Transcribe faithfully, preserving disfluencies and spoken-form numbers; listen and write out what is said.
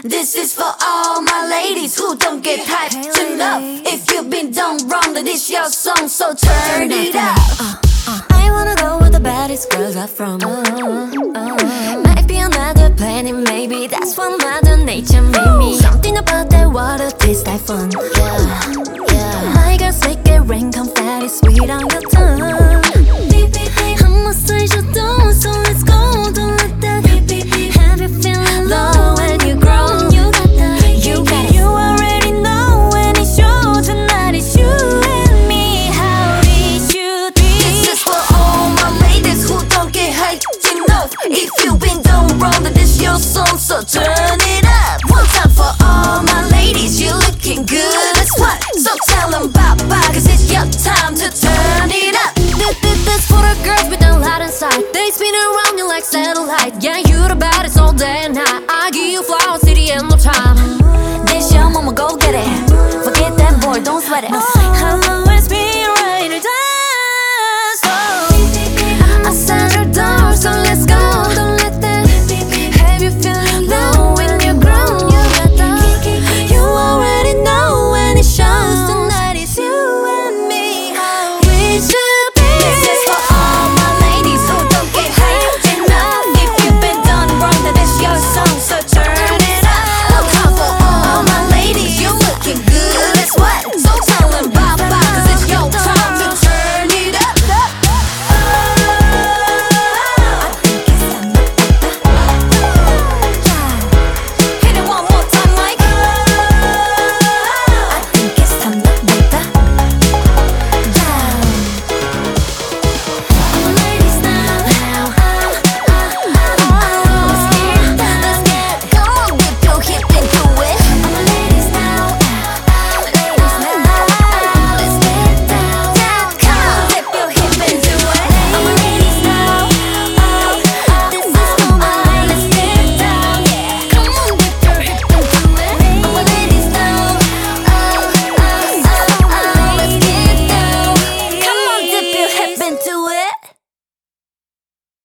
This is for all my ladies who don't get hyped enough. If you've been done wrong, then this your song, so turn it up. uh, uh. I wanna go where the baddest girls are from. uh, uh. Might be another planet, maybe that's what Mother Nature made me. Something about that water tastes like fun. Yeah, yeah. My girls make it rain confetti sweet on your tongue. 한번 쓰셔도, so let's go. Don't let that have you feeling low when you grow. You got that, you got it. You already know when it's show. Tonight it's you and me, how it should be. This is for all my ladies who don't get hyped enough. If you've been done wrong, then this your song, so turn it up. One time for all my ladies, you're looking good as what? So tell them bye-bye, cause it's your time to turn it up. This, this, this for the girls with a lot inside. They spin around you like satellite. Yeah, you're the baddest all day and night. I give you flowers till the end of time. This your moment, go get it. Forget that boy, don't sweat it.